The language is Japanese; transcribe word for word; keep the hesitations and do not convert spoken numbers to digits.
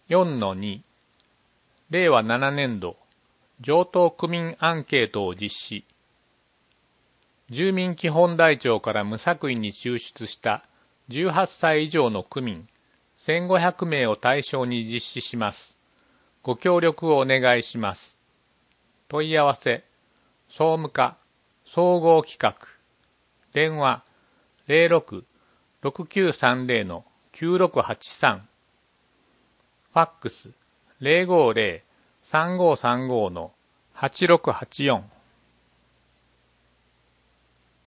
よんのに れいわななねんど城東区民アンケートを実施。住民基本台帳から無作為に抽出したじゅうはっさい以上の区民せんごひゃくめいを対象に実施します。ご協力をお願いします。問い合わせ、総務課、総合企画、電話 ゼロろく ろくきゅうさんゼロ のきゅうろくはちさん、ファックス ゼロごゼロ さんごさんご のはちろくはちよん。